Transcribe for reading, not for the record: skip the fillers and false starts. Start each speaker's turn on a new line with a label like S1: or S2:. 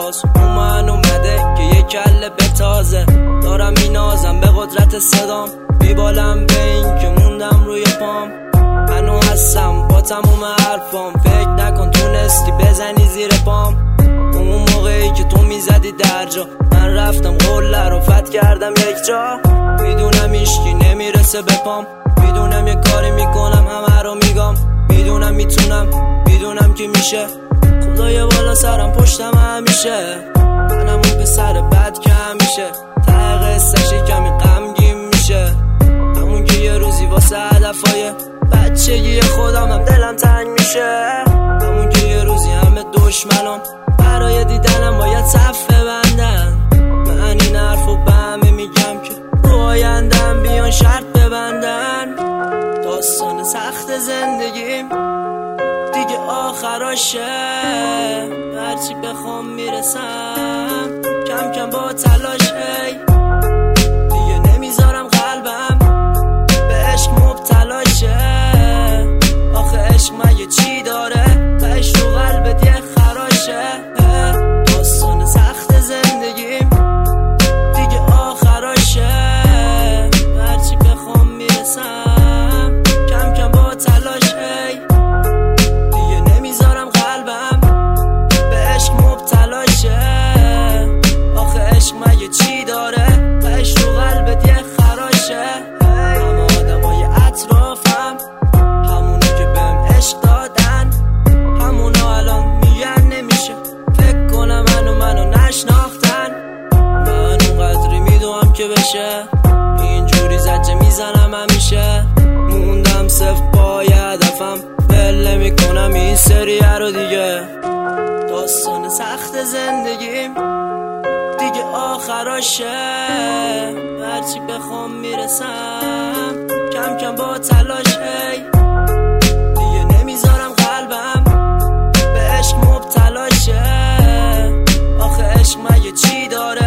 S1: باز اومن اومده که یک کله به تازه دارم مینازم به قدرت صدام میبالم به این که موندم روی پام منو هستم با تموم حرفام فکر نکن تونستی بزنی زیر پام اون موقعی که تو میزدی در جا من رفتم قله رو فتح کردم یک جا میدونم هیچکی نمیرسه به پام میدونم یه کاری میکنم همه رو میگم میدونم میتونم میدونم که میشه خدای بالا سرم پشتم همیشه منم اون پسر بد که همیشه ته قصه‌ش کمی غمگین میشه همون که یه روزی واسه هدفای بچگی خودم هم دلم تنگ میشه همون که یه روزی همه دشمنام برای دیدنم باید صف ببندن من این حرفو به همه میگم که رو آیندم بیان شرط ببندن داستان سخت زندگیم دیگه آخراشه هرچی بخوام میرسم کم کم با تلاش دیگه نمیذارم قلبم به عشق مبتلا شه آخه عشق مگه چی داره و عشق تو قلبت یه خراشه داستان سخت زندگیم دیگه آخراشه هرچی بخوام میرسم کم کم با تلاش دیگه نمیذارم قلبم به عشق مبتلا شه آخه عشق مگه چی داره و عشق تو قلبت یه خراشه همه آدمای اطرافم همونو که بهم عشق دادن همونا الان میگن نمیشه فکر کنم منو نشناختن من اونقدری میدونم که بشه اینجوری زجه میزنم همیشه موندم صفر پای هدفم بله میکنم این سریه رو دیگه داستان سخت زندگیم دیگه آخراشه هرچی بخوام میرسم کم کم با تلاش دیگه نمیذارم قلبم به عشق مبتلا شه آخه عشق مگه چی داره